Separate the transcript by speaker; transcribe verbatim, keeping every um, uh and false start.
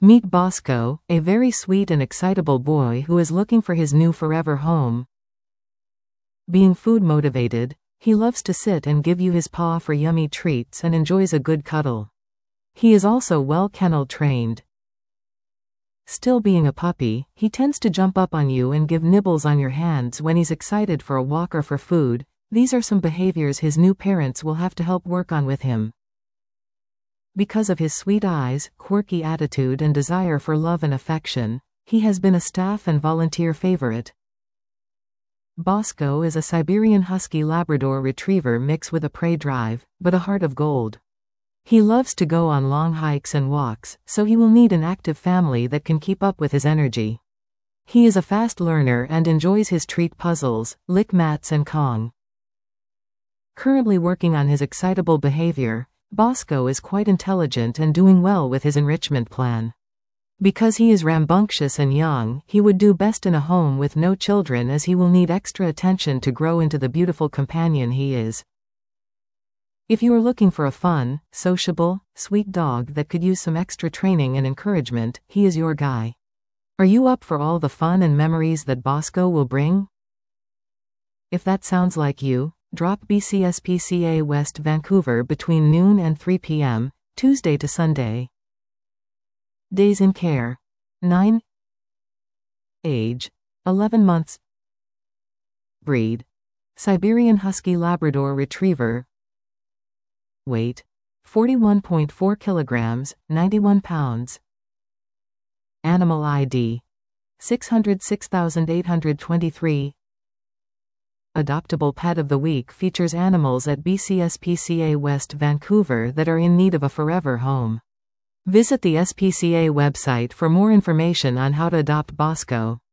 Speaker 1: Meet Bosco, a very sweet and excitable boy who is looking for his new forever home. Being food motivated, he loves to sit and give you his paw for yummy treats and enjoys a good cuddle. He is also well kennel trained. Still being a puppy, he tends to jump up on you and give nibbles on your hands when he's excited for a walk or for food. These are some behaviors his new parents will have to help work on with him. Because of his sweet eyes, quirky attitude and desire for love and affection, he has been a staff and volunteer favorite. Bosco is a Siberian Husky Labrador Retriever mix with a prey drive, but a heart of gold. He loves to go on long hikes and walks, so he will need an active family that can keep up with his energy. He is a fast learner and enjoys his treat puzzles, lick mats and Kong. Currently working on his excitable behavior, Bosco is quite intelligent and doing well with his enrichment plan. Because he is rambunctious and young, he would do best in a home with no children as he will need extra attention to grow into the beautiful companion he is. If you are looking for a fun, sociable, sweet dog that could use some extra training and encouragement, he is your guy. Are you up for all the fun and memories that Bosco will bring? If that sounds like you, drop B C S P C A West Vancouver between noon and three p m, Tuesday to Sunday. Days in care: nine. Age: eleven months. Breed: Siberian Husky Labrador Retriever. Weight: forty-one point four kilograms, ninety-one pounds. Animal I D: six hundred six thousand eight hundred twenty-three. Adoptable Pet of the Week features animals at B C S P C A West Vancouver that are in need of a forever home. Visit the S P C A website for more information on how to adopt Bosco.